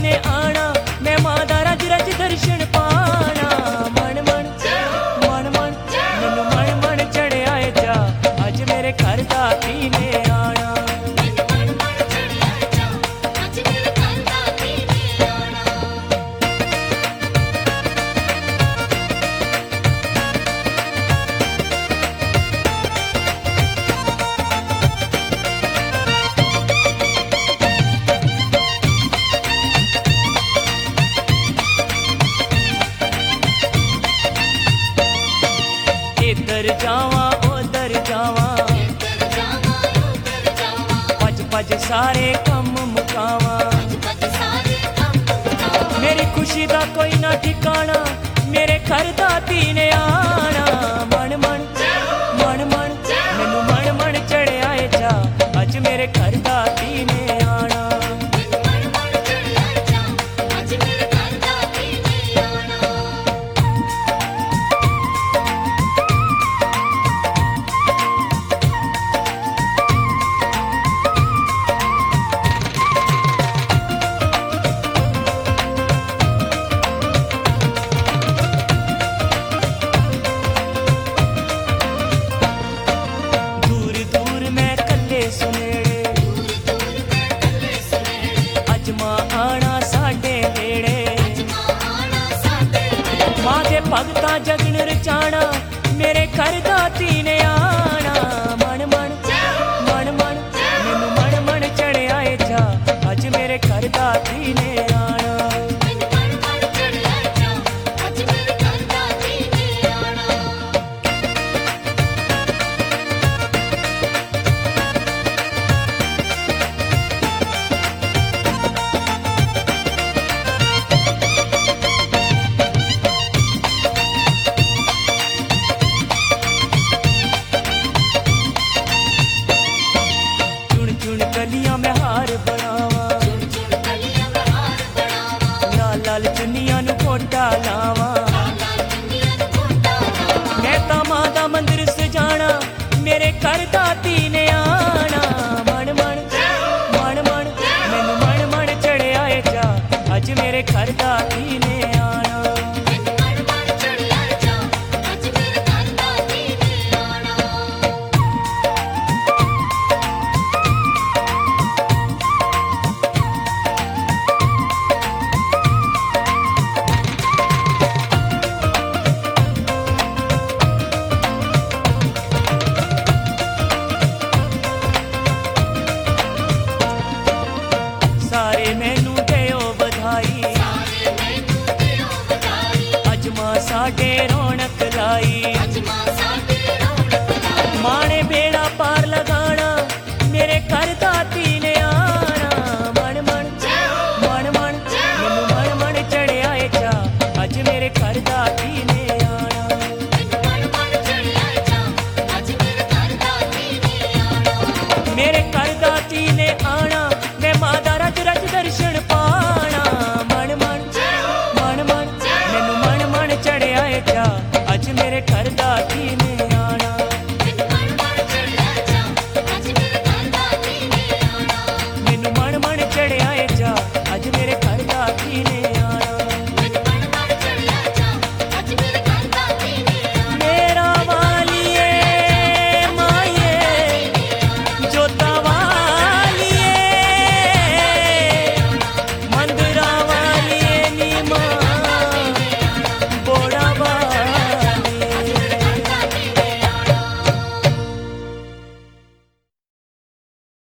ने आना, मैं मां दा रज रज दर्शन पाना। मन मन मन मन मैनू मन मन चढ़िया है चा, अज मेरे घर दाती ने आना। इधर जावा उधर जावा, भज भज सारे कम मुकावा। मेरी खुशी दा कोई ना ठिकाना, मेरे घर दाती ने आना। मन मन मन मन मैनू मन मन चढ़िया है चा, अज मेरे घर दाती ने आना। भगता जगन रचाना, मेरे घर दाती ने आना। मन मन मन मन मैनू मन मन चढ़िया है चा, अज मेरे घर दाती ने आना। गलियां में हार बनावा, लाल लाल चुन्नियां नू फोटा लावा। मैं तां मां दा मंदिर सजाना, मेरे घर दाती ने आना। मन मन मन मन मैनू मन मन चढ़िया है चा, अज मेरे घर दाती ने आना। सारे मैनू देओ बधाई, अज मां साडे